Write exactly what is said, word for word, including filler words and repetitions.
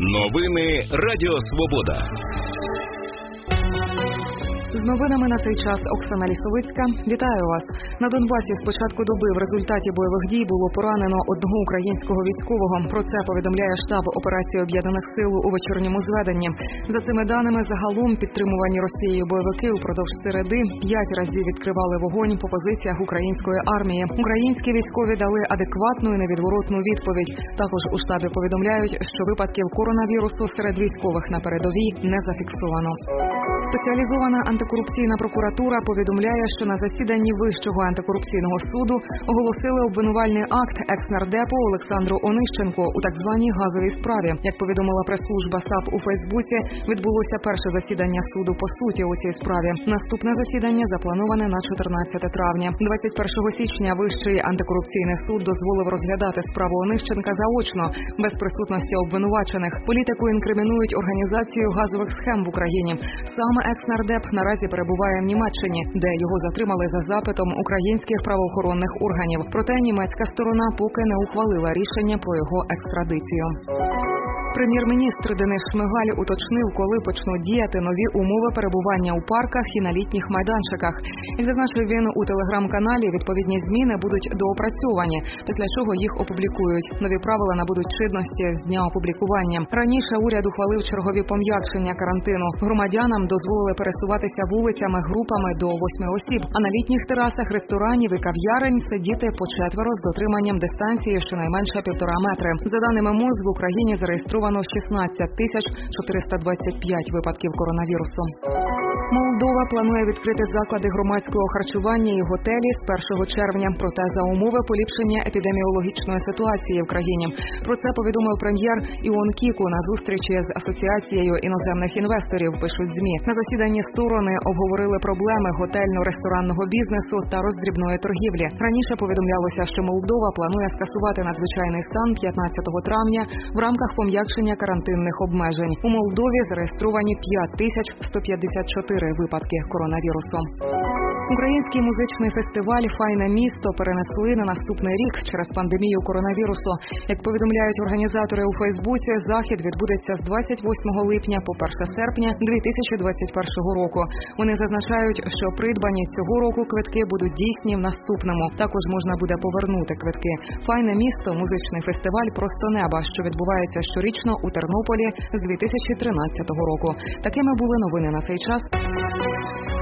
Новини Радіо Свобода. З новинами на цей час Оксана Лісовицька. Вітаю вас. На Донбасі з початку доби в результаті бойових дій було поранено одного українського військового. Про це повідомляє штаб операції Об'єднаних сил у вечірньому зведенні. За цими даними, загалом підтримувані Росією бойовики упродовж середи п'ять разів відкривали вогонь по позиціях української армії. Українські військові дали адекватну і невідворотну відповідь. Також у штабі повідомляють, що випадків коронавірусу серед військових на передовій не зафіксовано. Спеціалізована антикорупційна прокуратура повідомляє, що на засіданні Вищого антикорупційного суду оголосили обвинувальний акт екс-нардепу Олександру Онищенку у так званій газовій справі. Як повідомила прес-служба САП у Фейсбуці, відбулося перше засідання суду по суті у цій справі. Наступне засідання заплановане на чотирнадцяте травня. двадцять першого січня Вищий антикорупційний суд дозволив розглядати справу Онищенка заочно, без присутності обвинувачених. Політику інкримінують організацію газових схем в Україні. Саме екс-нардеп наразі перебуває в Німеччині, де його затримали за запитом українських правоохоронних органів. Проте німецька сторона поки не ухвалила рішення про його екстрадицію. Прем'єр-міністр Денис Шмигаль уточнив, коли почнуть діяти нові умови перебування у парках і на літніх майданчиках. Як зазначив він у телеграм-каналі, відповідні зміни будуть доопрацьовані, після чого їх опублікують. Нові правила набудуть чинності з дня опублікування. Раніше уряд ухвалив чергові пом'якшення карантину. Громадянам дозволили пересуватися вулицями групами до восьми осіб, а на літніх терасах ресторанів і кав'ярень сидіти по четверо з дотриманням дистанції щонайменше півтора метри. За даними МОЗ, в Україні зареєстровано шістнадцять тисяч чотириста двадцять п'ять випадків коронавірусу. Молдова планує відкрити заклади громадського харчування і готелі з першого червня, проте за умови поліпшення епідеміологічної ситуації в країні. Про це повідомив прем'єр Іон Кіку на зустрічі з Асоціацією іноземних інвесторів, пишуть ЗМІ. На засіданні сторони обговорили проблеми готельно-ресторанного бізнесу та роздрібної торгівлі. Раніше повідомлялося, що Молдова планує скасувати надзвичайний стан п'ятнадцятого травня в рамках пом'якшення карантинних обмежень. У Молдові зареєстровані п'ять тисяч сто п'ятдесят чотири випадки коронавірусу. Український музичний фестиваль «Файне місто» перенесли на наступний рік через пандемію коронавірусу. Як повідомляють організатори у Фейсбуці, захід відбудеться з двадцять восьмого липня по перше серпня дві тисячі двадцять першого року. Вони зазначають, що придбані цього року квитки будуть дійсні в наступному. Також можна буде повернути квитки. «Файне місто» – музичний фестиваль «Просто неба», що відбувається щорічно у Тернополі з дві тисячі тринадцятого року. Такими були новини на цей час.